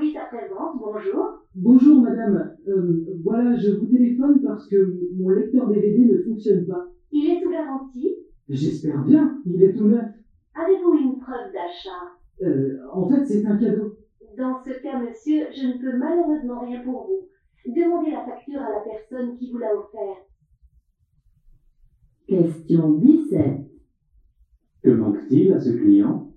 lui sa présence. Bonjour. Bonjour madame, voilà, je vous téléphone parce que mon lecteur DVD ne fonctionne pas. Il est sous garantie. J'espère bien, il est tout neuf. Avez-vous une preuve d'achat? En fait, c'est un cadeau. Dans ce cas, monsieur, je ne peux malheureusement rien pour vous. Demandez la facture à la personne qui vous l'a offert. Question 17. Que manque-t-il à ce client?